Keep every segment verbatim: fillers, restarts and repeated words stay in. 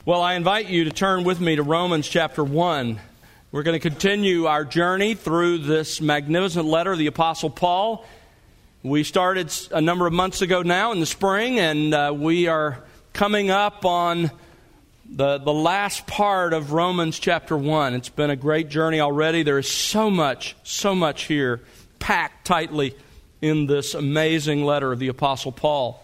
Well, I invite you to turn with me to Romans chapter one. We're going to continue our journey through this magnificent letter of the Apostle Paul. We started a number of months ago now in the spring, and uh, we are coming up on the, the last part of Romans chapter one. It's been a great journey already. There is so much, so much here packed tightly in this amazing letter of the Apostle Paul.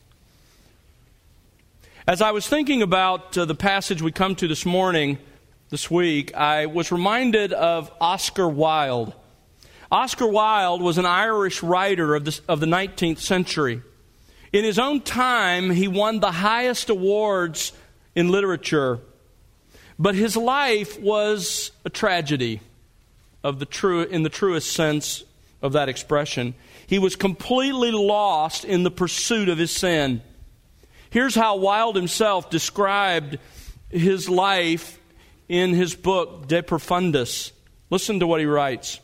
As I was thinking about uh, the passage we come to this morning, this week, I was reminded of Oscar Wilde. Oscar Wilde was an Irish writer of, this, of the nineteenth century. In his own time, he won the highest awards in literature, but his life was a tragedy of the true, in the truest sense of that expression. He was completely lost in the pursuit of his sin. Here's how Wilde himself described his life in his book, De Profundis. Listen to what he writes.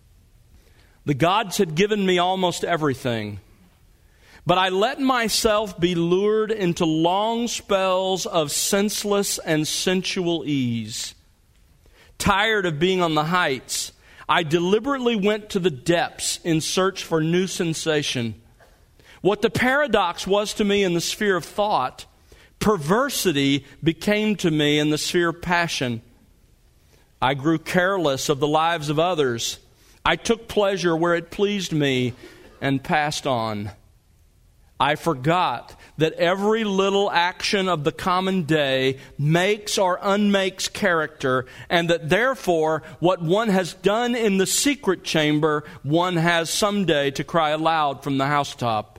The gods had given me almost everything, but I let myself be lured into long spells of senseless and sensual ease. Tired of being on the heights, I deliberately went to the depths in search for new sensation. What the paradox was to me in the sphere of thought, perversity became to me in the sphere of passion. I grew careless of the lives of others. I took pleasure where it pleased me and passed on. I forgot that every little action of the common day makes or unmakes character, and that therefore what one has done in the secret chamber, one has someday to cry aloud from the housetop.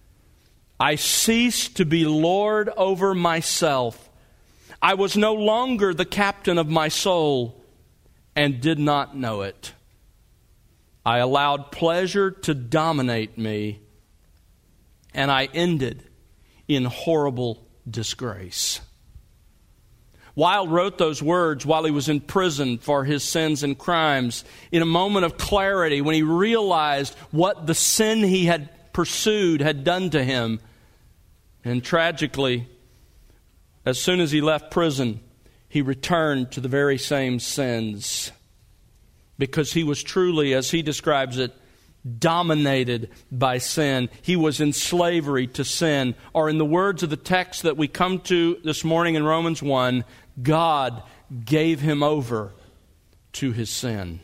I ceased to be Lord over myself. I was no longer the captain of my soul and did not know it. I allowed pleasure to dominate me, and I ended in horrible disgrace. Wilde wrote those words while he was in prison for his sins and crimes, in a moment of clarity when he realized what the sin he had pursued had done to him. And tragically, as soon as he left prison, he returned to the very same sins, because he was truly, as he describes it, dominated by sin. He was in slavery to sin. Or in the words of the text that we come to this morning in Romans one, God gave him over to his sin.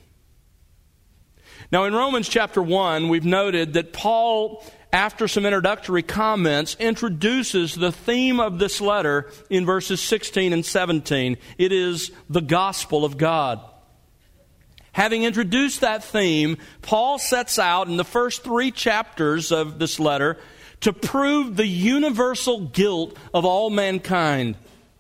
Now in Romans chapter one, we've noted that Paul, after some introductory comments, introduces the theme of this letter in verses sixteen and seventeen. It is the gospel of God. Having introduced that theme, Paul sets out in the first three chapters of this letter to prove the universal guilt of all mankind,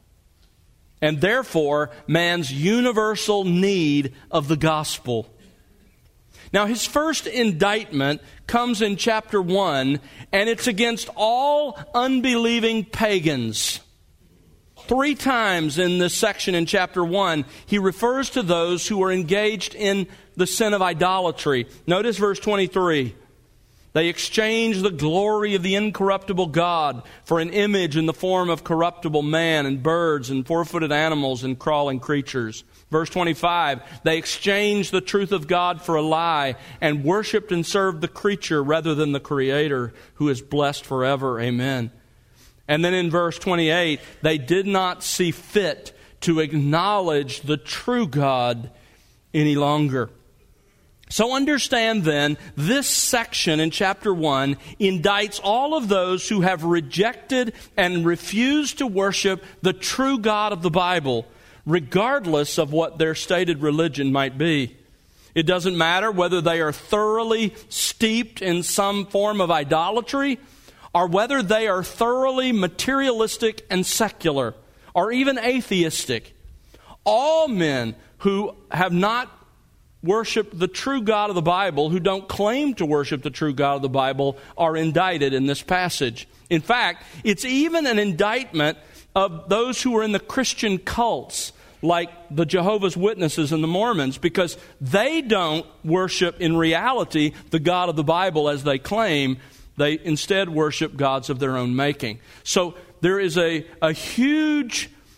and therefore man's universal need of the gospel. Now, his first indictment comes in chapter one, and it's against all unbelieving pagans. Three times in this section in chapter one, he refers to those who are engaged in the sin of idolatry. Notice verse twenty-three. They exchange the glory of the incorruptible God for an image in the form of corruptible man and birds and four-footed animals and crawling creatures. Verse twenty-five, they exchanged the truth of God for a lie and worshipped and served the creature rather than the Creator, who is blessed forever. Amen. And then in verse twenty-eight, they did not see fit to acknowledge the true God any longer. So understand then, this section in chapter one indicts all of those who have rejected and refused to worship the true God of the Bible, regardless of what their stated religion might be. It doesn't matter whether they are thoroughly steeped in some form of idolatry, or whether they are thoroughly materialistic and secular, or even atheistic. All men who have not worship the true God of the Bible, who don't claim to worship the true God of the Bible, are indicted in this passage. In fact, it's even an indictment of those who are in the Christian cults, like the Jehovah's Witnesses and the Mormons, because they don't worship in reality the God of the Bible as they claim. They instead worship gods of their own making. So there is a, a huge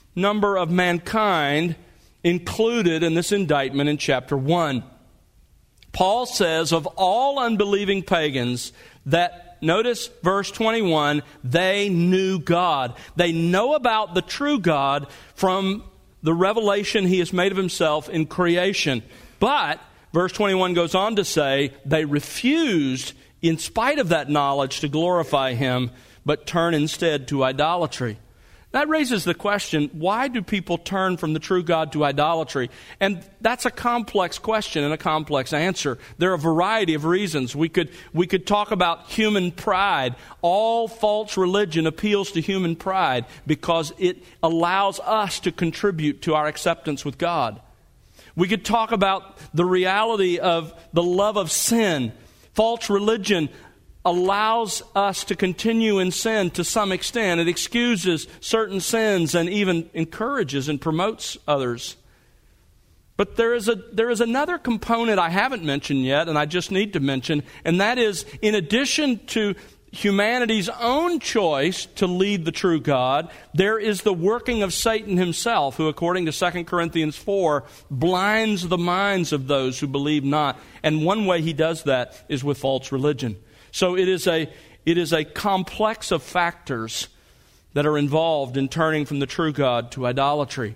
number of mankind included in this indictment in chapter one. Paul says of all unbelieving pagans that, notice verse twenty-one, they knew God. They know about the true God from the revelation He has made of Himself in creation. But, verse twenty-one goes on to say, they refused, in spite of that knowledge, to glorify Him, but turn instead to idolatry. That raises the question, why do people turn from the true God to idolatry? And that's a complex question and a complex answer. There are a variety of reasons. We could, we could talk about human pride. All false religion appeals to human pride because it allows us to contribute to our acceptance with God. We could talk about the reality of the love of sin. False religion allows us to continue in sin to some extent. It excuses certain sins and even encourages and promotes others. But there is a there is another component I haven't mentioned yet, and I just need to mention, and that is, in addition to humanity's own choice to lead the true God, there is the working of Satan himself, who, according to Second Corinthians four, blinds the minds of those who believe not. And one way he does that is with false religion. So it is a it is a complex of factors that are involved in turning from the true God to idolatry.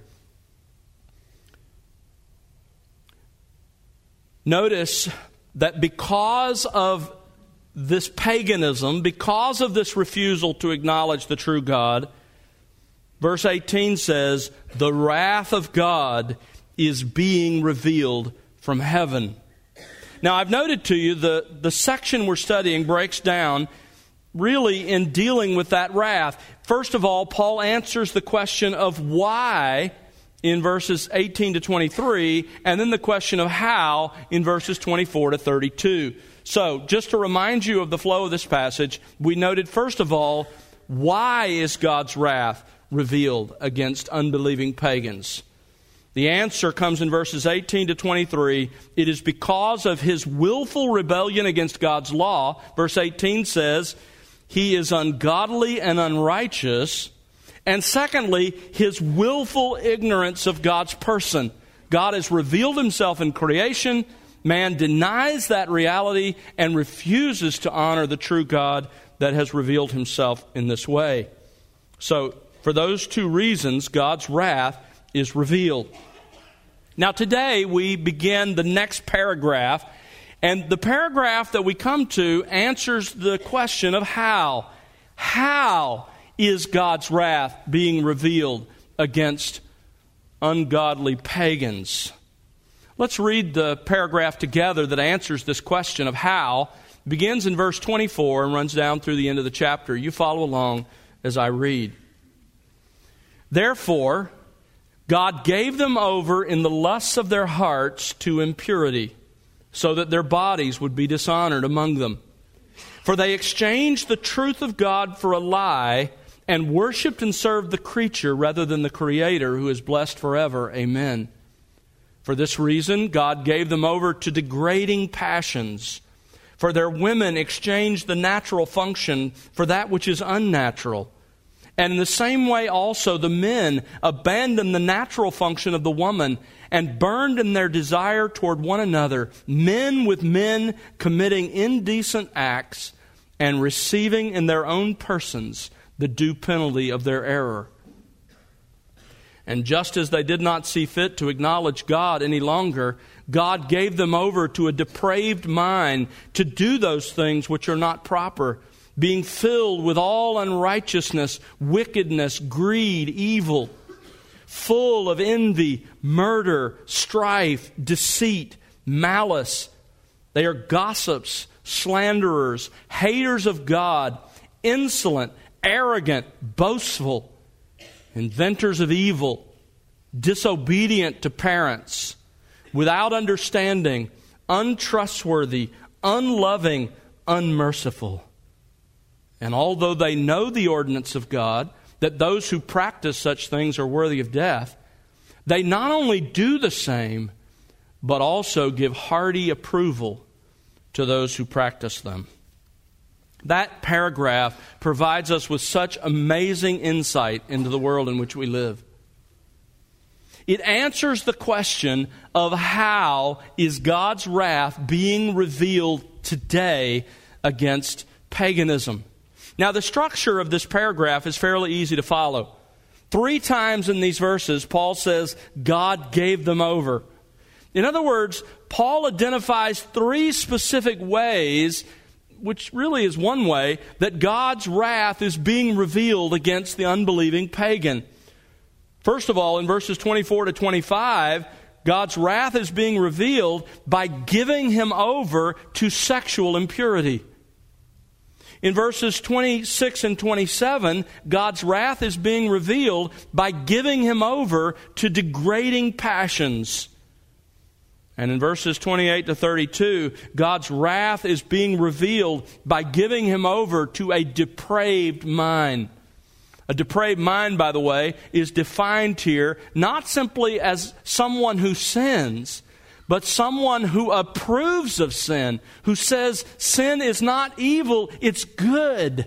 Notice that because of this paganism, because of this refusal to acknowledge the true God, verse eighteen says, the wrath of God is being revealed from heaven. Now, I've noted to you the, the section we're studying breaks down really in dealing with that wrath. First of all, Paul answers the question of why in verses eighteen to twenty-three, and then the question of how in verses twenty-four to thirty-two. So, just to remind you of the flow of this passage, we noted first of all, why is God's wrath revealed against unbelieving pagans? The answer comes in verses eighteen to twenty-three. It is because of his willful rebellion against God's law. Verse eighteen says, he is ungodly and unrighteous. And secondly, his willful ignorance of God's person. God has revealed himself in creation. Man denies that reality and refuses to honor the true God that has revealed himself in this way. So, for those two reasons, God's wrath is revealed. Now today we begin the next paragraph, and the paragraph that we come to answers the question of how. How is God's wrath being revealed against ungodly pagans? Let's read the paragraph together that answers this question of how. It begins in verse twenty-four and runs down through the end of the chapter. You follow along as I read. Therefore, God gave them over in the lusts of their hearts to impurity, so that their bodies would be dishonored among them. For they exchanged the truth of God for a lie, and worshipped and served the creature rather than the Creator, who is blessed forever. Amen. For this reason, God gave them over to degrading passions. For their women exchanged the natural function for that which is unnatural. And in the same way also the men abandoned the natural function of the woman and burned in their desire toward one another, men with men committing indecent acts and receiving in their own persons the due penalty of their error. And just as they did not see fit to acknowledge God any longer, God gave them over to a depraved mind to do those things which are not proper, being filled with all unrighteousness, wickedness, greed, evil, full of envy, murder, strife, deceit, malice. They are gossips, slanderers, haters of God, insolent, arrogant, boastful, inventors of evil, disobedient to parents, without understanding, untrustworthy, unloving, unmerciful. And although they know the ordinance of God, that those who practice such things are worthy of death, they not only do the same, but also give hearty approval to those who practice them. That paragraph provides us with such amazing insight into the world in which we live. It answers the question of how is God's wrath being revealed today against paganism. Now, the structure of this paragraph is fairly easy to follow. Three times in these verses, Paul says, God gave them over. In other words, Paul identifies three specific ways, which really is one way, that God's wrath is being revealed against the unbelieving pagan. First of all, in verses twenty-four to twenty-five, God's wrath is being revealed by giving him over to sexual impurity. In verses twenty-six and twenty-seven, God's wrath is being revealed by giving him over to degrading passions. And in verses twenty-eight to thirty-two, God's wrath is being revealed by giving him over to a depraved mind. A depraved mind, by the way, is defined here not simply as someone who sins, but someone who approves of sin, who says sin is not evil, it's good.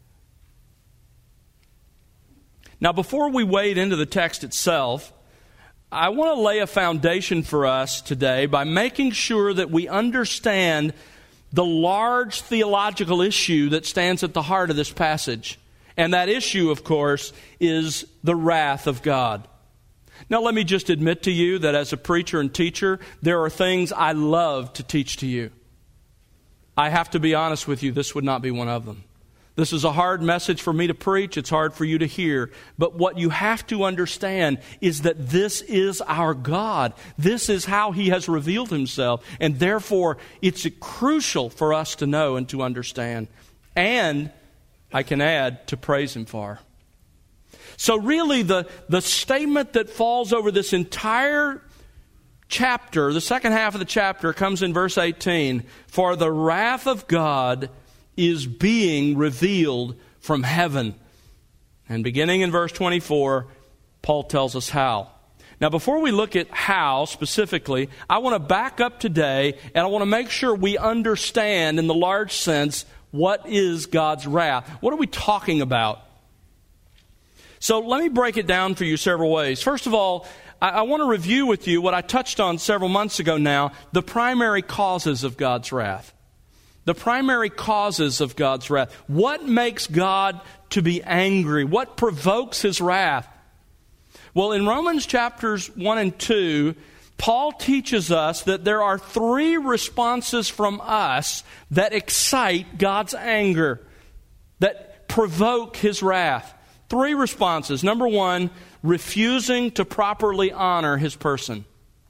Now, before we wade into the text itself, I want to lay a foundation for us today by making sure that we understand the large theological issue that stands at the heart of this passage. And that issue, of course, is the wrath of God. Now, let me just admit to you that as a preacher and teacher, there are things I love to teach to you. I have to be honest with you, this would not be one of them. This is a hard message for me to preach. It's hard for you to hear. But what you have to understand is that this is our God. This is how He has revealed Himself. And therefore, it's crucial for us to know and to understand. And, I can add, to praise Him for. So really, the, the statement that falls over this entire chapter, the second half of the chapter, comes in verse eighteen. For the wrath of God is being revealed from heaven. And beginning in verse twenty-four, Paul tells us how. Now, before we look at how specifically, I want to back up today, and I want to make sure we understand in the large sense, what is God's wrath? What are we talking about? So let me break it down for you several ways. First of all, I, I want to review with you what I touched on several months ago now, the primary causes of God's wrath. The primary causes of God's wrath. What makes God to be angry? What provokes His wrath? Well, in Romans chapters one and two, Paul teaches us that there are three responses from us that excite God's anger, that provoke His wrath. Three responses. Number one, refusing to properly honor His person.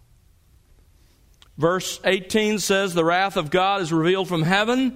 Verse eighteen says, the wrath of God is revealed from heaven.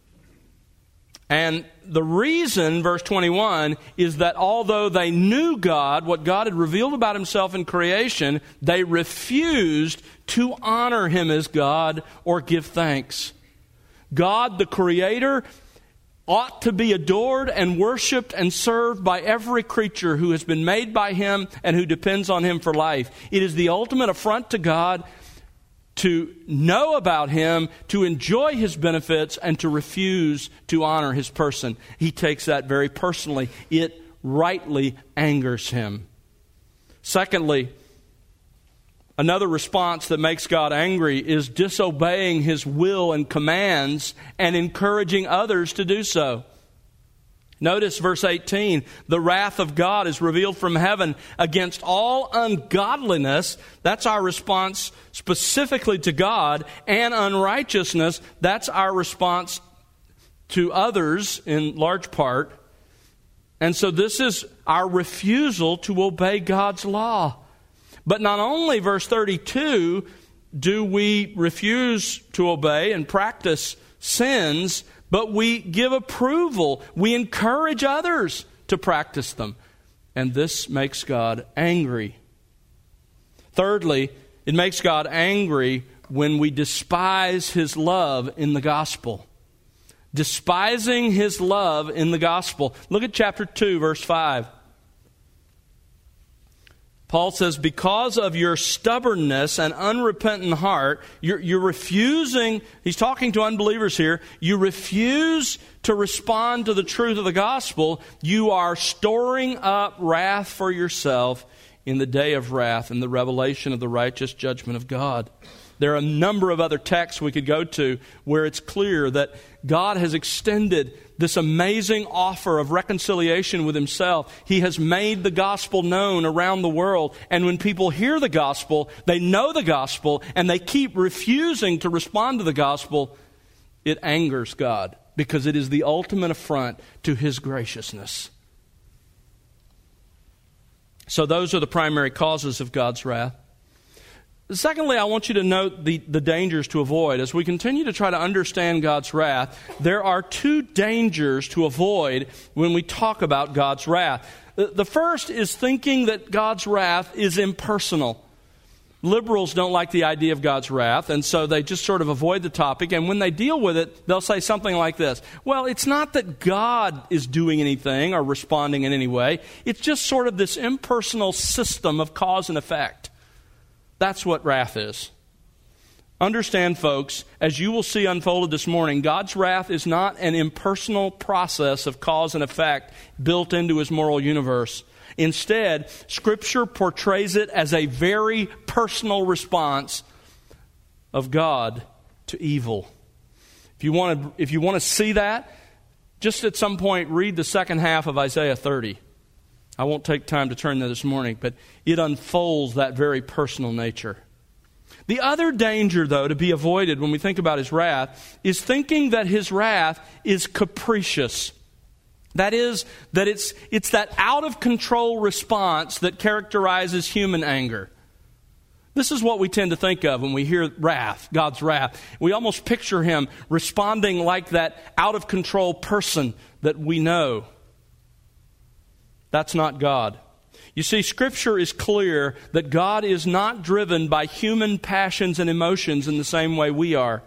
And the reason, verse twenty-one, is that although they knew God, what God had revealed about Himself in creation, they refused to honor Him as God or give thanks. God, the Creator, ought to be adored and worshiped and served by every creature who has been made by Him and who depends on Him for life. It is the ultimate affront to God to know about Him, to enjoy His benefits, and to refuse to honor His person. He takes that very personally. It rightly angers Him. Secondly, another response that makes God angry is disobeying His will and commands and encouraging others to do so. Notice verse eighteen, the wrath of God is revealed from heaven against all ungodliness. That's our response specifically to God. And unrighteousness, that's our response to others in large part. And so this is our refusal to obey God's law. But not only, verse thirty-two, do we refuse to obey and practice sins, but we give approval. We encourage others to practice them. And this makes God angry. Thirdly, it makes God angry when we despise His love in the gospel. Despising His love in the gospel. Look at chapter two, verse five. Paul says, because of your stubbornness and unrepentant heart, you're, you're refusing, he's talking to unbelievers here, you refuse to respond to the truth of the gospel, you are storing up wrath for yourself in the day of wrath and the revelation of the righteous judgment of God. There are a number of other texts we could go to where it's clear that God has extended this amazing offer of reconciliation with Himself. He has made the gospel known around the world. And when people hear the gospel, they know the gospel, and they keep refusing to respond to the gospel, it angers God because it is the ultimate affront to His graciousness. So those are the primary causes of God's wrath. Secondly, I want you to note the, the dangers to avoid. As we continue to try to understand God's wrath, there are two dangers to avoid when we talk about God's wrath. The first is thinking that God's wrath is impersonal. Liberals don't like the idea of God's wrath, and so they just sort of avoid the topic. And when they deal with it, they'll say something like this: well, it's not that God is doing anything or responding in any way. It's just sort of this impersonal system of cause and effect. That's what wrath is. Understand, folks, as you will see unfolded this morning, God's wrath is not an impersonal process of cause and effect built into His moral universe. Instead, Scripture portrays it as a very personal response of God to evil. If you want to, if you want to see that, just at some point read the second half of Isaiah thirty. I won't take time to turn there this morning, but it unfolds that very personal nature. The other danger, though, to be avoided when we think about His wrath is thinking that His wrath is capricious. That is, that it's, it's that out-of-control response that characterizes human anger. This is what we tend to think of when we hear wrath, God's wrath. We almost picture Him responding like that out-of-control person that we know. That's not God. You see, Scripture is clear that God is not driven by human passions and emotions in the same way we are.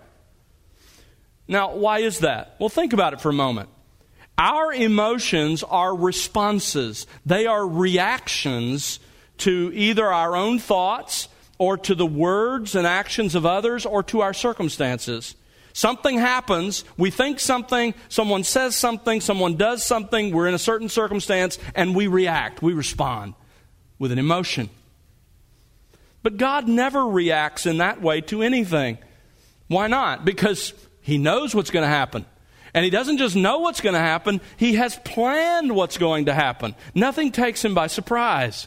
Now, why is that? Well, think about it for a moment. Our emotions are responses. They are reactions to either our own thoughts or to the words and actions of others or to our circumstances. Something happens, we think something, someone says something, someone does something, we're in a certain circumstance, and we react, we respond with an emotion. But God never reacts in that way to anything. Why not? Because He knows what's going to happen. And He doesn't just know what's going to happen, He has planned what's going to happen. Nothing takes Him by surprise.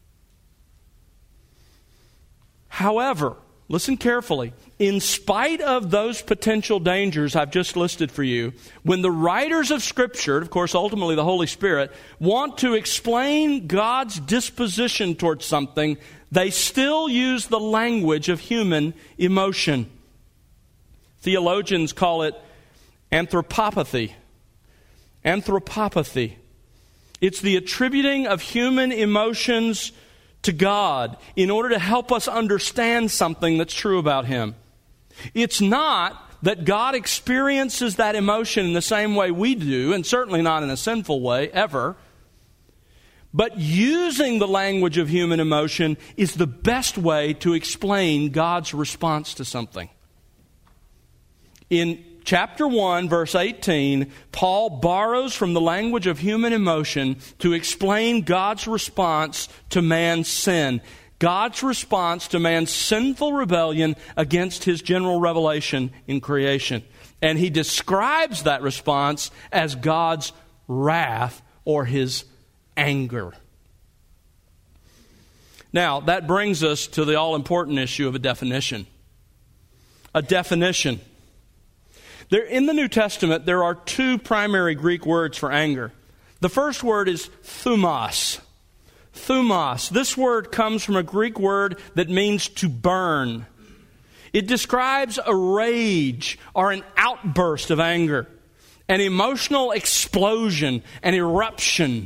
However, listen carefully. In spite of those potential dangers I've just listed for you, when the writers of Scripture, of course ultimately the Holy Spirit, want to explain God's disposition towards something, they still use the language of human emotion. Theologians call it anthropopathy. Anthropopathy. It's the attributing of human emotions to God in order to help us understand something that's true about Him. It's not that God experiences that emotion in the same way we do, and certainly not in a sinful way, ever. But using the language of human emotion is the best way to explain God's response to something. In chapter one, verse eighteen, Paul borrows from the language of human emotion to explain God's response to man's sin. God's response to man's sinful rebellion against His general revelation in creation. And he describes that response as God's wrath or His anger. Now, that brings us to the all-important issue of a definition. A definition. There, in the New Testament, there are two primary Greek words for anger. The first word is thumos. Thumos. This word comes from a Greek word that means to burn. It describes a rage or an outburst of anger, an emotional explosion, an eruption.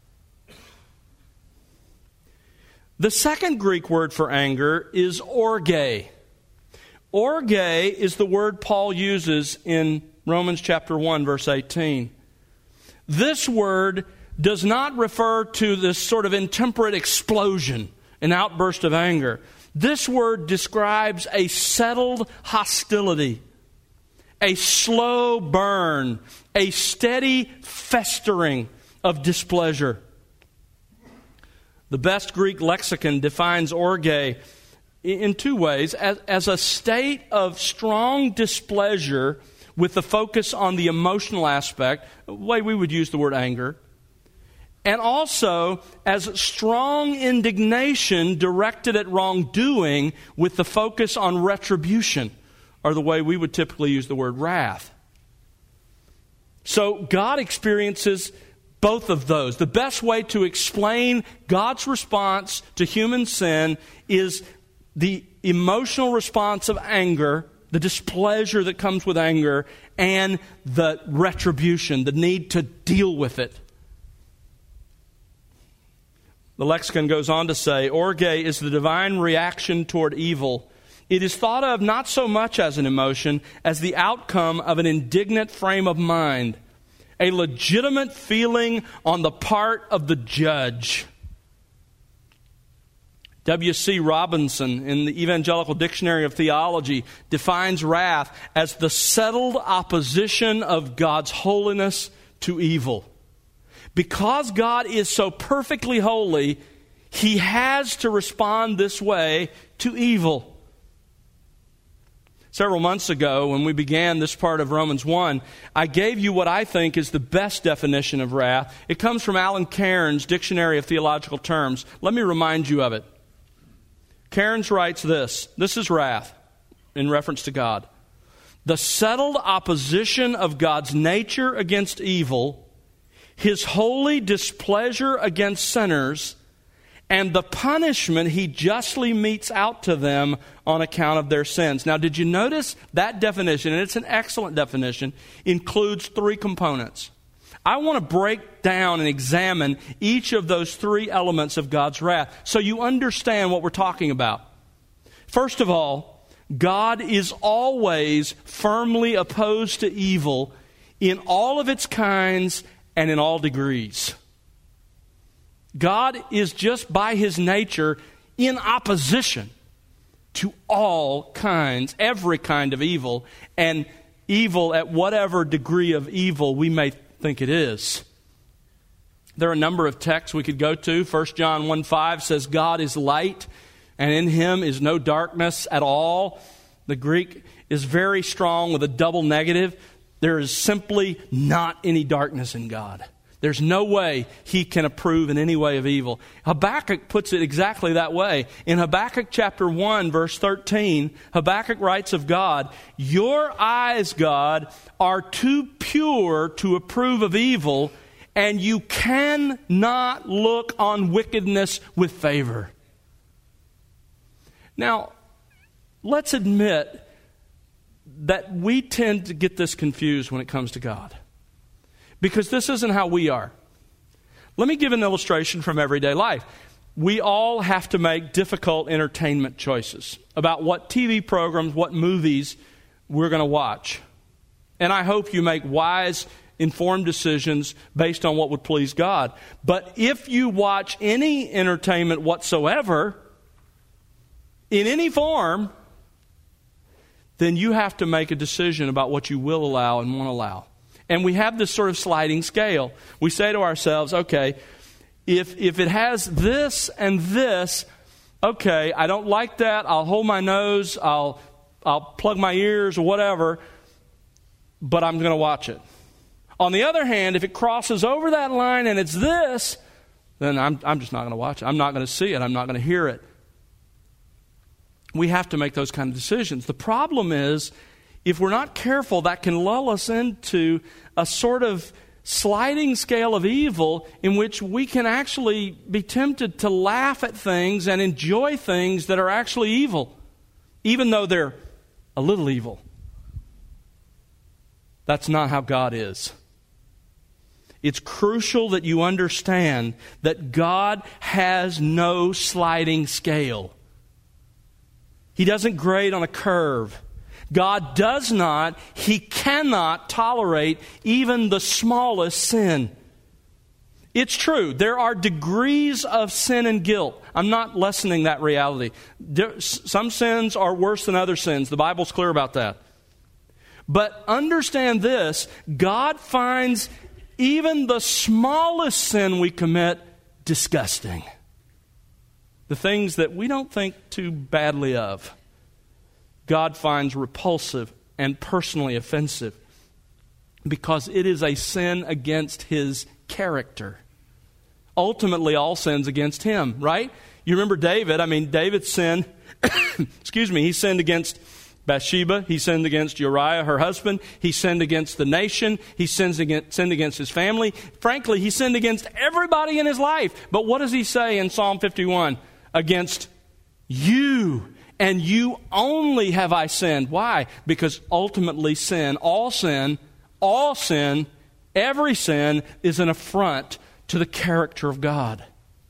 The second Greek word for anger is orge. Orge is the word Paul uses in Romans chapter one, verse eighteen. This word does not refer to this sort of intemperate explosion, an outburst of anger. This word describes a settled hostility, a slow burn, a steady festering of displeasure. The best Greek lexicon defines orge in two ways: as, as a state of strong displeasure with the focus on the emotional aspect, the way we would use the word anger, and also as strong indignation directed at wrongdoing with the focus on retribution, or the way we would typically use the word wrath. So God experiences both of those. The best way to explain God's response to human sin is the emotional response of anger, the displeasure that comes with anger, and the retribution, the need to deal with it. The lexicon goes on to say, orge is the divine reaction toward evil. It is thought of not so much as an emotion as the outcome of an indignant frame of mind, a legitimate feeling on the part of the judge. W C Robinson, in the Evangelical Dictionary of Theology, defines wrath as the settled opposition of God's holiness to evil. Because God is so perfectly holy, He has to respond this way to evil. Several months ago, when we began this part of Romans one, I gave you what I think is the best definition of wrath. It comes from Alan Cairns' Dictionary of Theological Terms. Let me remind you of it. Cairns writes this. This is wrath in reference to God. The settled opposition of God's nature against evil, His holy displeasure against sinners, and the punishment He justly metes out to them on account of their sins. Now, did you notice that definition, and it's an excellent definition, includes three components. I want to break down and examine each of those three elements of God's wrath so you understand what we're talking about. First of all, God is always firmly opposed to evil in all of its kinds and in all degrees. God is just by His nature in opposition to all kinds, every kind of evil, and evil at whatever degree of evil we may think it is. There are a number of texts we could go to. First John one five says, God is light, and in Him is no darkness at all. The Greek is very strong with a double negative. There is simply not any darkness in God. There's no way He can approve in any way of evil. Habakkuk puts it exactly that way. In Habakkuk chapter one, verse thirteen, Habakkuk writes of God, your eyes, God, are too pure to approve of evil, and you cannot look on wickedness with favor. Now, let's admit that we tend to get this confused when it comes to God, because this isn't how we are. Let me give an illustration from everyday life. We all have to make difficult entertainment choices about what T V programs, what movies we're going to watch. And I hope you make wise, informed decisions based on what would please God. But if you watch any entertainment whatsoever, in any form, then you have to make a decision about what you will allow and won't allow. And we have this sort of sliding scale. We say to ourselves, okay, if if it has this and this, okay, I don't like that. I'll hold my nose. I'll I'll plug my ears or whatever, but I'm going to watch it. On the other hand, if it crosses over that line and it's this, then I'm I'm just not going to watch it. I'm not going to see it. I'm not going to hear it. We have to make those kind of decisions. The problem is, if we're not careful, that can lull us into a sort of sliding scale of evil in which we can actually be tempted to laugh at things and enjoy things that are actually evil, even though they're a little evil. That's not how God is. It's crucial that you understand that God has no sliding scale. He doesn't grade on a curve. God does not, He cannot tolerate even the smallest sin. It's true, there are degrees of sin and guilt. I'm not lessening that reality. There, some sins are worse than other sins. The Bible's clear about that. But understand this, God finds even the smallest sin we commit disgusting. the things that we don't think too badly of, God finds repulsive and personally offensive because it is a sin against His character. Ultimately, all sins against Him, right? You remember David. I mean, David sinned, excuse me, he sinned against Bathsheba. He sinned against Uriah, her husband. He sinned against the nation. He sinned against, sinned against his family. Frankly, he sinned against everybody in his life. But what does he say in Psalm fifty-one? Against you and you only have I sinned. Why? Because ultimately sin, all sin, all sin, every sin is an affront to the character of God.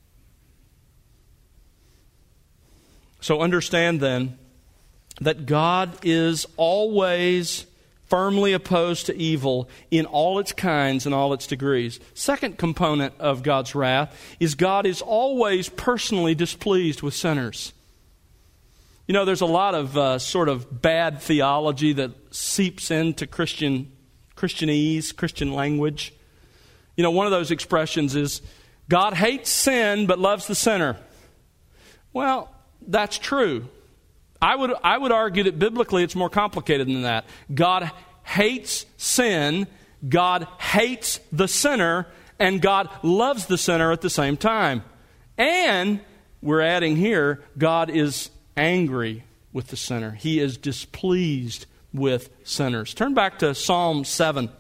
So understand then that God is always firmly opposed to evil in all its kinds and all its degrees. Second component of God's wrath is God is always personally displeased with sinners. You know, there's a lot of uh, sort of bad theology that seeps into Christian Christianese, Christian language. You know, one of those expressions is, God hates sin but loves the sinner. Well, that's true. I would I would argue that biblically it's more complicated than that. God hates sin, God hates the sinner, and God loves the sinner at the same time. And we're adding here, God is angry with the sinner. He is displeased with sinners. Turn back to Psalm seven.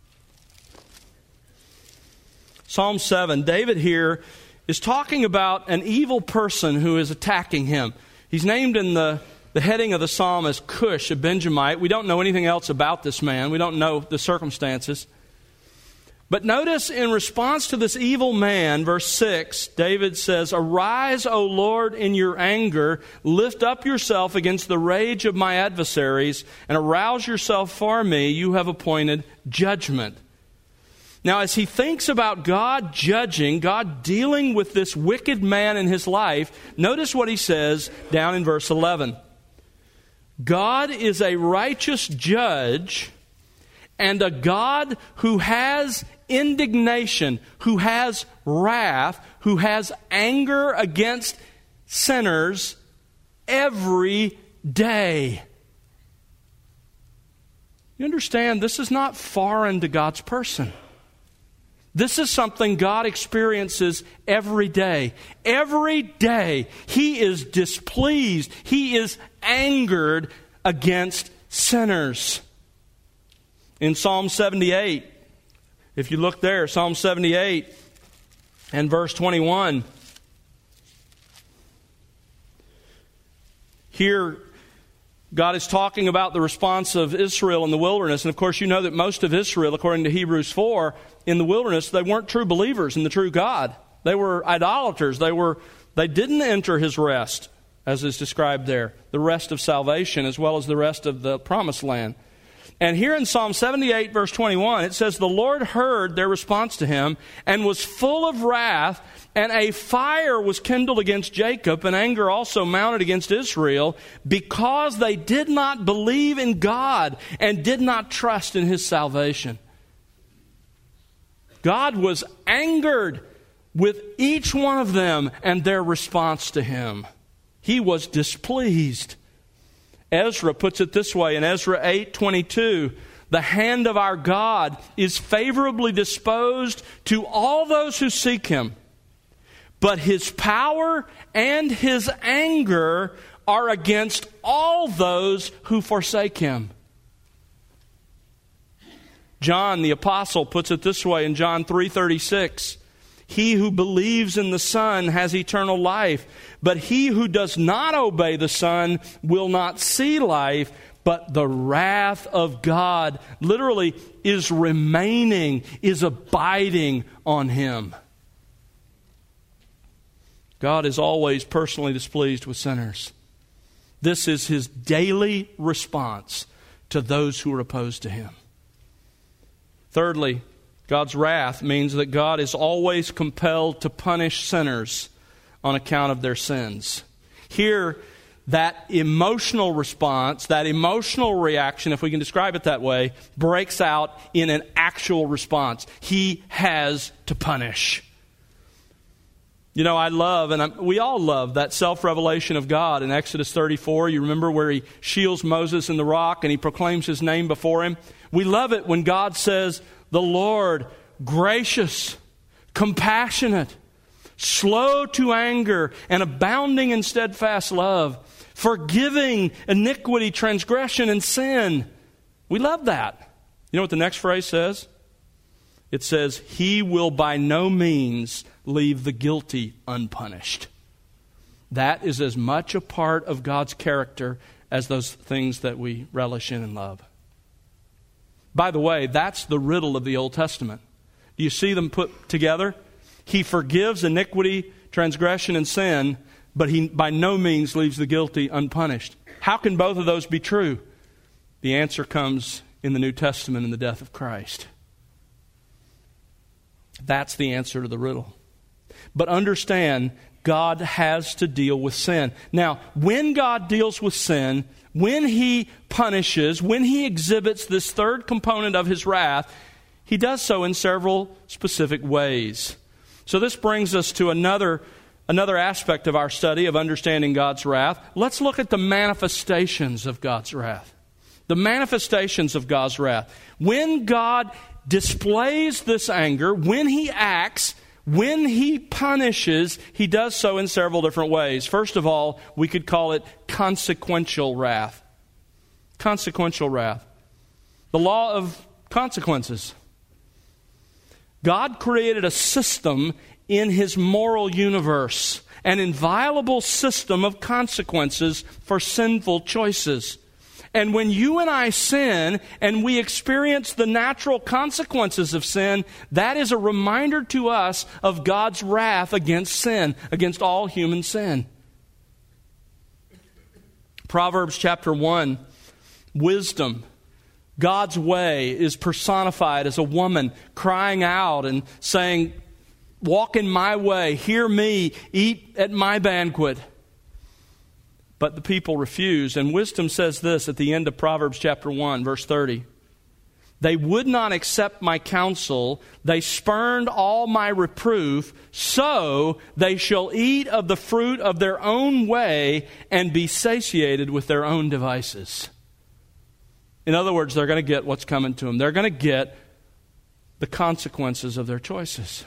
Psalm seven, David here is talking about an evil person who is attacking him. He's named in the, the heading of the psalm as Cush, a Benjamite. We don't know anything else about this man. We don't know the circumstances. But notice in response to this evil man, verse six, David says, Arise, O Lord, in your anger. Lift up yourself against the rage of my adversaries, and arouse yourself for me. You have appointed judgment. Now, as he thinks about God judging, God dealing with this wicked man in his life, notice what he says down in verse eleven. God is a righteous judge and a God who has indignation, who has wrath, who has anger against sinners every day. You understand, this is not foreign to God's person. This is something God experiences every day. Every day, He is displeased. He is angered against sinners. In Psalm seventy-eight, if you look there, Psalm seventy-eight and verse twenty-one, here God is talking about the response of Israel in the wilderness. And of course, you know that most of Israel, according to Hebrews four, in the wilderness, they weren't true believers in the true God. They were idolaters. They were they didn't enter His rest, as is described there, the rest of salvation as well as the rest of the promised land. And here in Psalm seventy-eight, verse twenty-one, it says, The Lord heard their response to Him and was full of wrath, and a fire was kindled against Jacob, and anger also mounted against Israel, because they did not believe in God and did not trust in His salvation. God was angered with each one of them and their response to Him. He was displeased. Ezra puts it this way in Ezra eight twenty-two, the hand of our God is favorably disposed to all those who seek Him, but His power and His anger are against all those who forsake Him. John the Apostle puts it this way in John three thirty-six, He who believes in the Son has eternal life, but he who does not obey the Son will not see life, but the wrath of God literally is remaining, is abiding on him. God is always personally displeased with sinners. This is His daily response to those who are opposed to Him. Thirdly, God's wrath means that God is always compelled to punish sinners on account of their sins. Here, that emotional response, that emotional reaction, if we can describe it that way, breaks out in an actual response. He has to punish. You know, I love, and I'm, we all love, that self-revelation of God in Exodus thirty-four. You remember where he shields Moses in the rock and he proclaims his name before him? We love it when God says, the Lord, gracious, compassionate, slow to anger, and abounding in steadfast love, forgiving iniquity, transgression, and sin. We love that. You know what the next phrase says? It says, He will by no means leave the guilty unpunished. That is as much a part of God's character as those things that we relish in and love. By the way, that's the riddle of the Old Testament. Do you see them put together? He forgives iniquity, transgression, and sin, but He by no means leaves the guilty unpunished. How can both of those be true? The answer comes in the New Testament in the death of Christ. That's the answer to the riddle. But understand, God has to deal with sin. Now, when God deals with sin, when He punishes, when He exhibits this third component of His wrath, He does so in several specific ways. So this brings us to another, another aspect of our study of understanding God's wrath. Let's look at the manifestations of God's wrath. The manifestations of God's wrath. When God displays this anger, when He acts, when He punishes, He does so in several different ways. First of all, we could call it consequential wrath. Consequential wrath. The law of consequences. God created a system in His moral universe, an inviolable system of consequences for sinful choices. And when you and I sin and we experience the natural consequences of sin, that is a reminder to us of God's wrath against sin, against all human sin. Proverbs chapter one, wisdom. God's way is personified as a woman crying out and saying, walk in my way, hear me, eat at my banquet. But the people refuse. And wisdom says this at the end of Proverbs chapter one, verse thirty. They would not accept my counsel. They spurned all my reproof. So they shall eat of the fruit of their own way and be satiated with their own devices. In other words, they're going to get what's coming to them. They're going to get the consequences of their choices.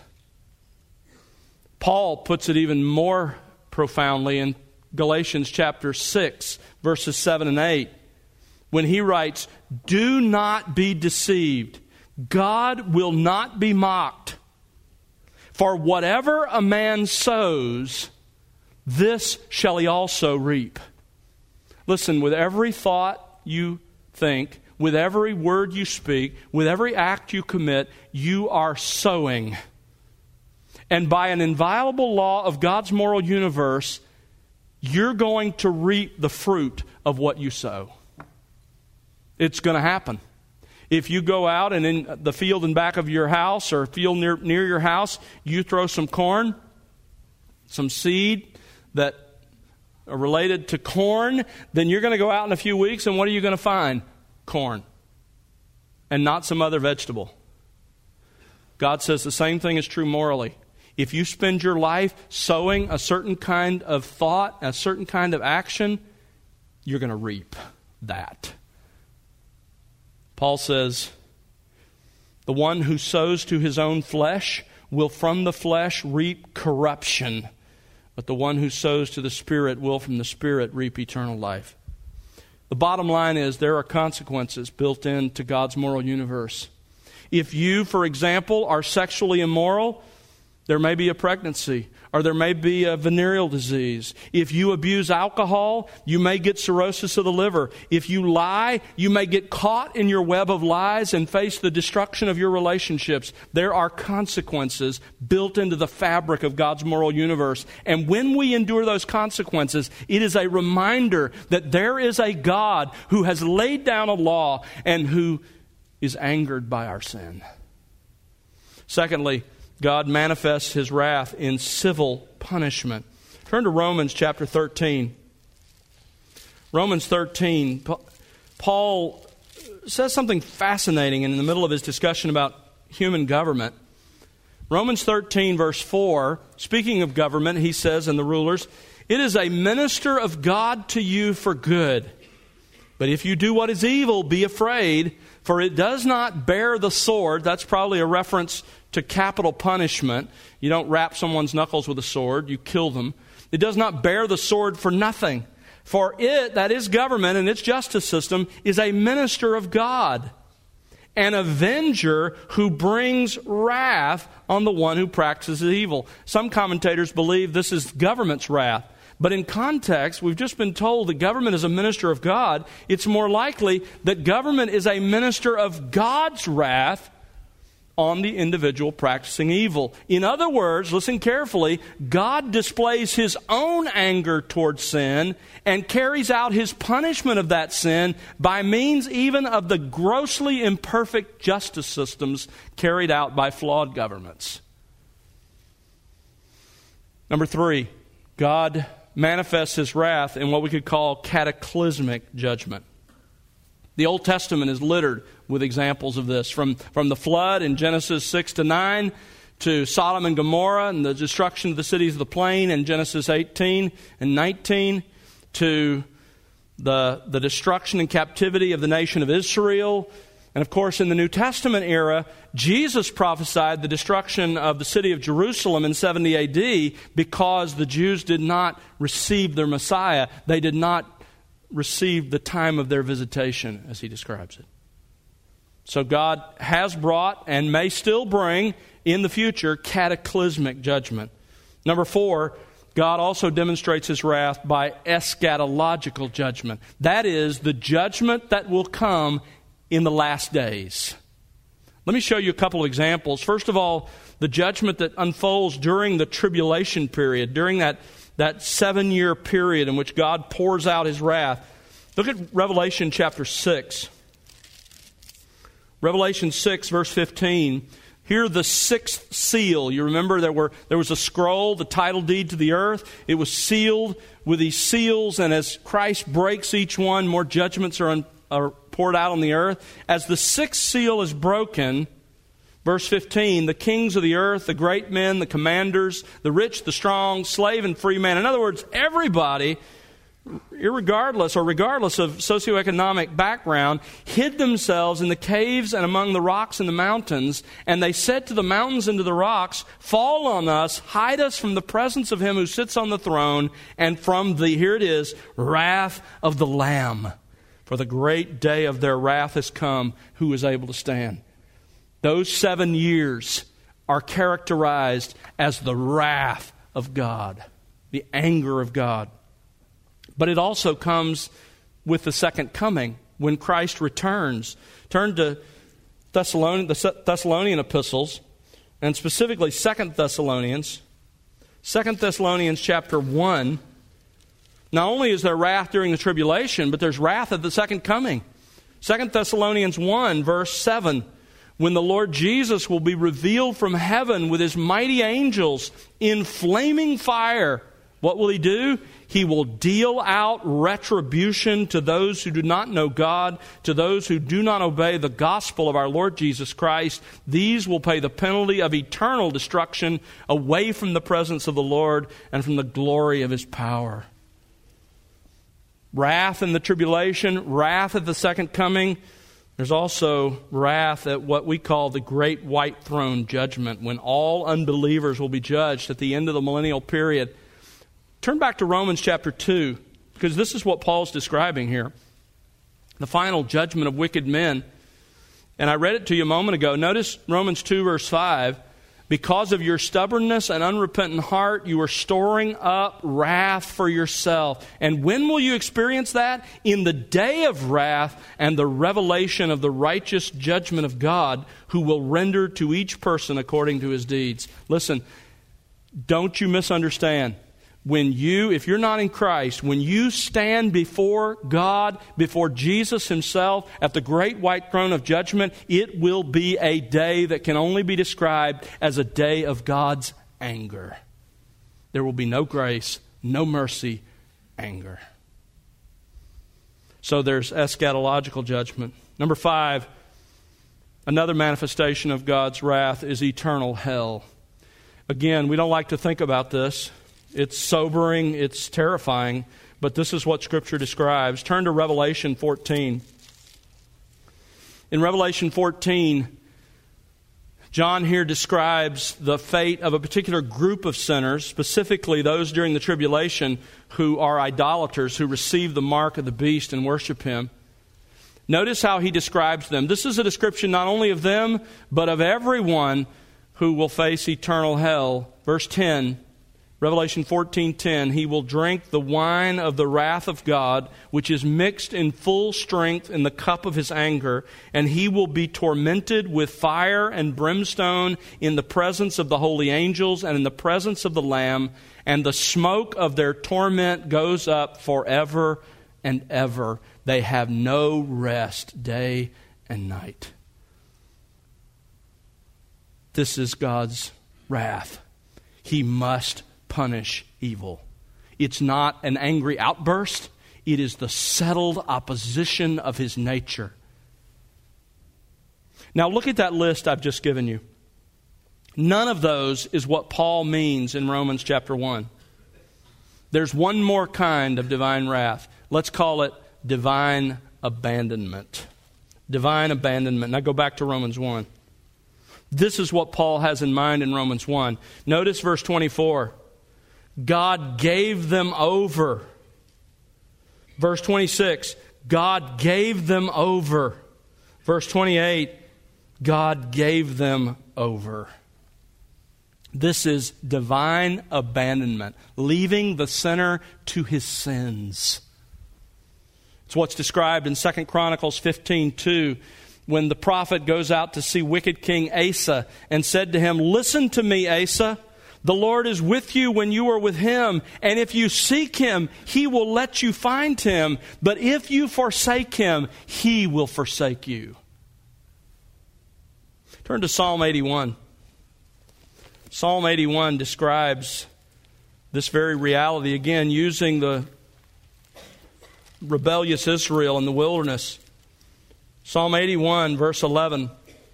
Paul puts it even more profoundly in Galatians chapter six, verses seven and eight, when he writes, do not be deceived. God will not be mocked. For whatever a man sows, this shall he also reap. Listen, with every thought you think, with every word you speak, with every act you commit, you are sowing. And by an inviolable law of God's moral universe, you're going to reap the fruit of what you sow. It's going to happen. If you go out and in the field in back of your house or field near, near your house, you throw some corn, some seed that are related to corn, then you're going to go out in a few weeks and what are you going to find? Corn. And not some other vegetable. God says the same thing is true morally. If you spend your life sowing a certain kind of thought, a certain kind of action, you're going to reap that. Paul says, the one who sows to his own flesh will from the flesh reap corruption, but the one who sows to the Spirit will from the Spirit reap eternal life. The bottom line is there are consequences built into God's moral universe. If you, for example, are sexually immoral, there may be a pregnancy, or there may be a venereal disease. If you abuse alcohol, you may get cirrhosis of the liver. If you lie, you may get caught in your web of lies and face the destruction of your relationships. There are consequences built into the fabric of God's moral universe. And when we endure those consequences, it is a reminder that there is a God who has laid down a law and who is angered by our sin. Secondly, God manifests His wrath in civil punishment. Turn to Romans chapter thirteen. Romans thirteen, Paul says something fascinating in the middle of his discussion about human government. Romans thirteen, verse four, speaking of government, he says, and the rulers, "It is a minister of God to you for good. But if you do what is evil, be afraid, for it does not bear the sword." That's probably a reference to capital punishment. You don't wrap someone's knuckles with a sword, you kill them. It does not bear the sword for nothing. For it, that is government and its justice system, is a minister of God, an avenger who brings wrath on the one who practices evil. Some commentators believe this is government's wrath. But in context, we've just been told that government is a minister of God. It's more likely that government is a minister of God's wrath on the individual practicing evil. In other words, listen carefully, God displays His own anger towards sin and carries out His punishment of that sin by means even of the grossly imperfect justice systems carried out by flawed governments. Number three, God manifests His wrath in what we could call cataclysmic judgment. The Old Testament is littered with examples of this, from, from the flood in Genesis six to nine, to Sodom and Gomorrah and the destruction of the cities of the plain in Genesis eighteen and nineteen, to the, the destruction and captivity of the nation of Israel. And of course, in the New Testament era, Jesus prophesied the destruction of the city of Jerusalem in seventy A D because the Jews did not receive their Messiah. They did not receive the time of their visitation, as he describes it. So God has brought and may still bring in the future cataclysmic judgment. Number four, God also demonstrates His wrath by eschatological judgment. That is, the judgment that will come in the last days. Let me show you a couple of examples. First of all, the judgment that unfolds during the tribulation period, during that, that seven-year period in which God pours out His wrath. Look at Revelation chapter six. Revelation six, verse fifteen. Here, the sixth seal. You remember there were there was a scroll, the title deed to the earth. It was sealed with these seals, and as Christ breaks each one, more judgments are, un, are poured out on the earth. As the sixth seal is broken, verse fifteen, the kings of the earth, the great men, the commanders, the rich, the strong, slave and free man. In other words, everybody, irregardless or regardless of socioeconomic background, hid themselves in the caves and among the rocks and the mountains. And they said to the mountains and to the rocks, "Fall on us, hide us from the presence of Him who sits on the throne and from the," here it is, "wrath of the Lamb. For the great day of their wrath has come. Who is able to stand?" Those seven years are characterized as the wrath of God, the anger of God. But it also comes with the second coming, when Christ returns. Turn to Thessalonian, the Thessalonian epistles, and specifically Second Thessalonians. Second Thessalonians chapter one. Not only is there wrath during the tribulation, but there's wrath at the second coming. Second Thessalonians one, verse seven. When the Lord Jesus will be revealed from heaven with His mighty angels in flaming fire, what will He do? He will deal out retribution to those who do not know God, to those who do not obey the gospel of our Lord Jesus Christ. These will pay the penalty of eternal destruction away from the presence of the Lord and from the glory of His power. Wrath in the tribulation, wrath at the second coming. There's also wrath at what we call the great white throne judgment, when all unbelievers will be judged at the end of the millennial period. Turn back to Romans chapter two, because this is what Paul's describing here. The final judgment of wicked men. And I read it to you a moment ago. Notice Romans two, verse five. Because of your stubbornness and unrepentant heart, you are storing up wrath for yourself. And when will you experience that? In the day of wrath and the revelation of the righteous judgment of God, who will render to each person according to his deeds. Listen, don't you misunderstand. When you, if you're not in Christ, when you stand before God, before Jesus Himself at the great white throne of judgment, it will be a day that can only be described as a day of God's anger. There will be no grace, no mercy, anger. So there's eschatological judgment. Number five, another manifestation of God's wrath is eternal hell. Again, we don't like to think about this. It's sobering, it's terrifying, but this is what Scripture describes. Turn to Revelation fourteen. In Revelation fourteen, John here describes the fate of a particular group of sinners, specifically those during the tribulation who are idolaters, who receive the mark of the beast and worship him. Notice how he describes them. This is a description not only of them, but of everyone who will face eternal hell. Verse ten, Revelation fourteen ten, he will drink the wine of the wrath of God, which is mixed in full strength in the cup of his anger, and he will be tormented with fire and brimstone in the presence of the holy angels and in the presence of the Lamb, and the smoke of their torment goes up forever and ever. They have no rest day and night. This is God's wrath. He must punish evil. It's not an angry outburst. It is the settled opposition of his nature. Now look at that list I've just given you. None of those is what Paul means in Romans chapter one. There's one more kind of divine wrath. Let's call it divine abandonment. Divine abandonment. Now go back to Romans one. This is what Paul has in mind in Romans one. Notice verse twenty-four. God gave them over. Verse twenty-six, God gave them over. Verse twenty-eight, God gave them over. This is divine abandonment, leaving the sinner to his sins. It's what's described in Second Chronicles fifteen two, when the prophet goes out to see wicked King Asa and said to him, "Listen to me, Asa. The Lord is with you when you are with him, and if you seek him, he will let you find him. But if you forsake him, he will forsake you." Turn to Psalm eighty-one. Psalm eighty-one describes this very reality, again, using the rebellious Israel in the wilderness. Psalm eighty-one, verse eleven.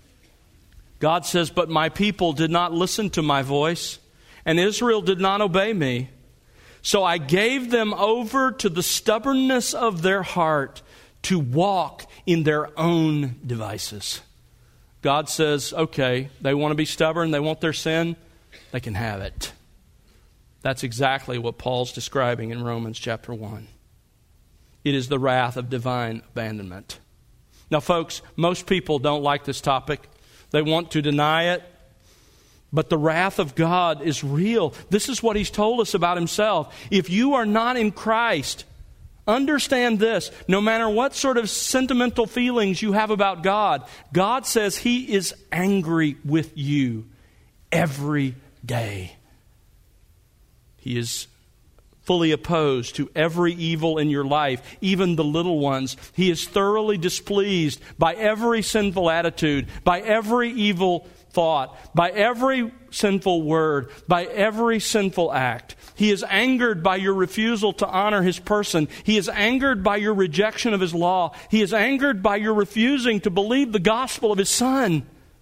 God says, "But my people did not listen to my voice, and Israel did not obey me. So I gave them over to the stubbornness of their heart to walk in their own devices." God says, okay, they want to be stubborn, they want their sin, they can have it. That's exactly what Paul's describing in Romans chapter one. It is the wrath of divine abandonment. Now, folks, most people don't like this topic. They want to deny it. But the wrath of God is real. This is what he's told us about himself. If you are not in Christ, understand this. No matter what sort of sentimental feelings you have about God, God says he is angry with you every day. He is fully opposed to every evil in your life, even the little ones. He is thoroughly displeased by every sinful attitude, by every evil thought, by every sinful word, by every sinful act. He is angered by your refusal to honor his person. He is angered by your rejection of his law. He is angered by your refusing to believe the gospel of his Son.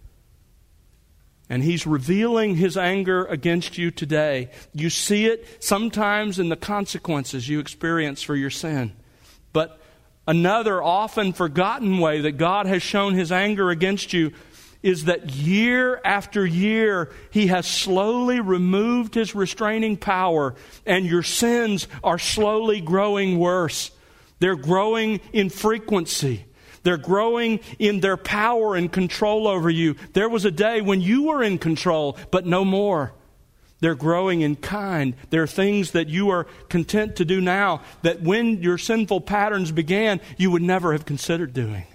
And he's revealing his anger against you today. You see it sometimes in the consequences you experience for your sin. But another often forgotten way that God has shown his anger against you is that year after year, he has slowly removed his restraining power, and your sins are slowly growing worse. They're growing in frequency. They're growing in their power and control over you. There was a day when you were in control, but no more. They're growing in kind. There are things that you are content to do now that when your sinful patterns began, you would never have considered doing.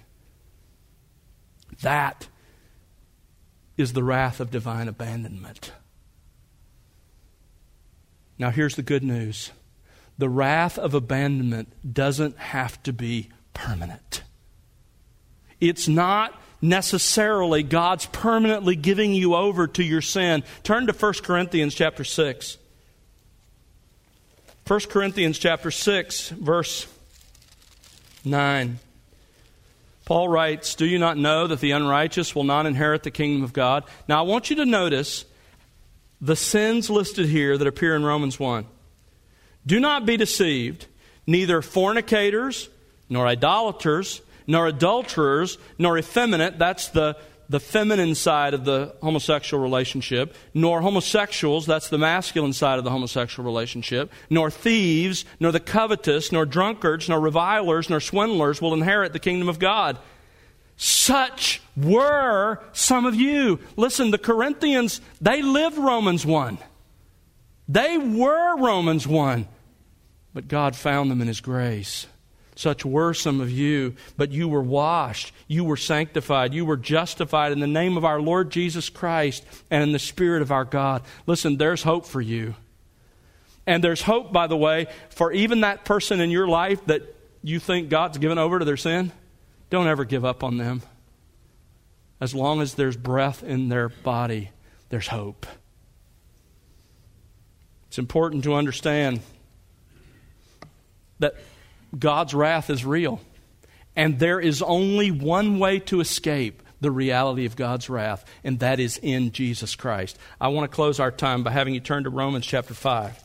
That is the wrath of divine abandonment. Now here's the good news. The wrath of abandonment doesn't have to be permanent. It's not necessarily God's permanently giving you over to your sin. Turn to First Corinthians chapter six. First Corinthians chapter six, verse nine. Paul writes, "Do you not know that the unrighteous will not inherit the kingdom of God?" Now I want you to notice the sins listed here that appear in Romans one. Do not be deceived. Neither fornicators, nor idolaters, nor adulterers, nor effeminate, that's the, the feminine side of the homosexual relationship, nor homosexuals, that's the masculine side of the homosexual relationship, nor thieves, nor the covetous, nor drunkards, nor revilers, nor swindlers will inherit the kingdom of God. Such were some of you. Listen, the Corinthians, they lived Romans one. They were Romans one. But God found them in His grace. Such were some of you, but you were washed, you were sanctified, you were justified in the name of our Lord Jesus Christ and in the Spirit of our God. Listen, there's hope for you. And there's hope, by the way, for even that person in your life that you think God's given over to their sin. Don't ever give up on them. As long as there's breath in their body, there's hope. It's important to understand that God's wrath is real. And there is only one way to escape the reality of God's wrath, and that is in Jesus Christ. I want to close our time by having you turn to Romans chapter five.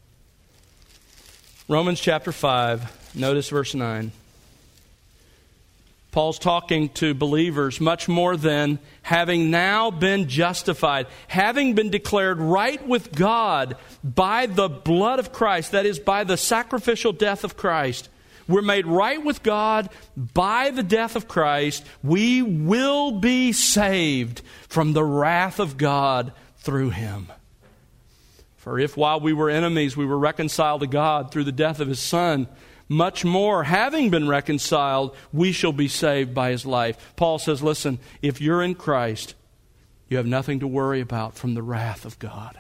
Romans chapter five, notice verse nine. Paul's talking to believers much more than having now been justified, having been declared right with God by the blood of Christ, that is, by the sacrificial death of Christ. We're made right with God by the death of Christ. We will be saved from the wrath of God through Him. For if while we were enemies, we were reconciled to God through the death of His Son, much more, having been reconciled, we shall be saved by His life. Paul says, listen, if you're in Christ, you have nothing to worry about from the wrath of God.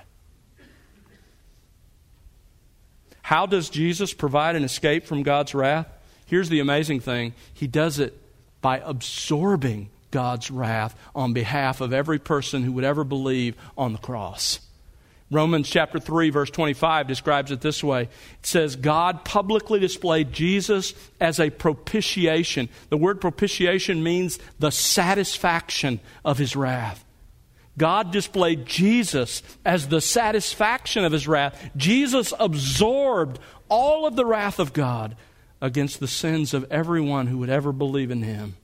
How does Jesus provide an escape from God's wrath? Here's the amazing thing. He does it by absorbing God's wrath on behalf of every person who would ever believe on the cross. Romans chapter three, verse twenty-five describes it this way. It says, God publicly displayed Jesus as a propitiation. The word propitiation means the satisfaction of His wrath. God displayed Jesus as the satisfaction of His wrath. Jesus absorbed all of the wrath of God against the sins of everyone who would ever believe in Him.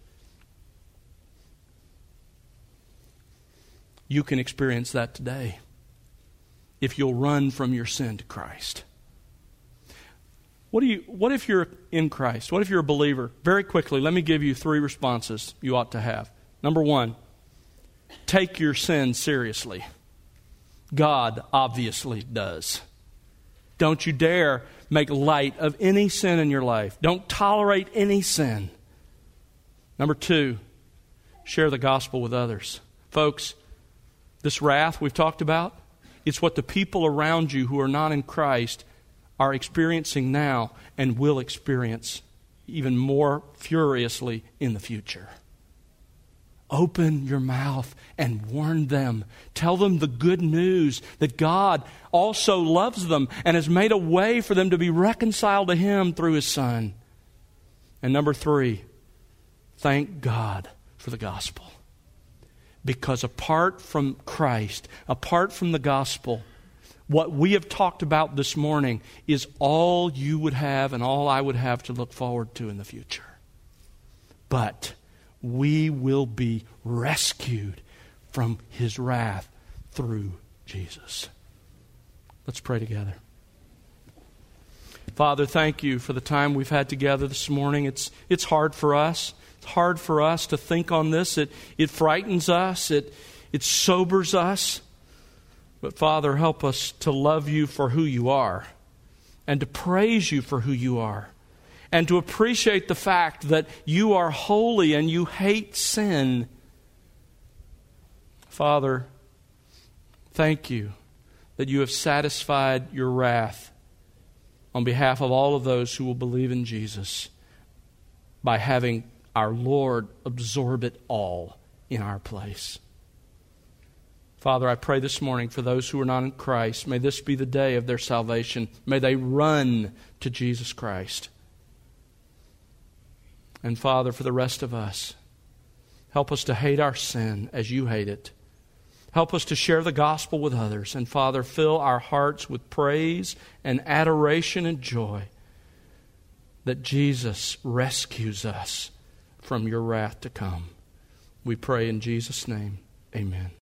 You can experience that today if you'll run from your sin to Christ. What do you? What if you're in Christ? What if you're a believer? Very quickly, let me give you three responses you ought to have. Number one, take your sin seriously. God obviously does. Don't you dare make light of any sin in your life. Don't tolerate any sin. Number two, share the gospel with others. Folks, this wrath we've talked about, it's what the people around you who are not in Christ are experiencing now and will experience even more furiously in the future. Open your mouth and warn them. Tell them the good news that God also loves them and has made a way for them to be reconciled to Him through His Son. And number three, thank God for the gospel. Because apart from Christ, apart from the gospel, what we have talked about this morning is all you would have and all I would have to look forward to in the future. But we will be rescued from His wrath through Jesus. Let's pray together. Father, thank You for the time we've had together this morning. It's, it's hard for us. It's hard for us to think on this. It, it frightens us. It, it sobers us. But Father, help us to love You for who You are and to praise You for who You are and to appreciate the fact that You are holy and You hate sin. Father, thank You that You have satisfied Your wrath on behalf of all of those who will believe in Jesus by having our Lord absorb it all in our place. Father, I pray this morning for those who are not in Christ. May this be the day of their salvation. May they run to Jesus Christ. And Father, for the rest of us, help us to hate our sin as You hate it. Help us to share the gospel with others. And Father, fill our hearts with praise and adoration and joy that Jesus rescues us from your wrath to come. We pray in Jesus' name. Amen.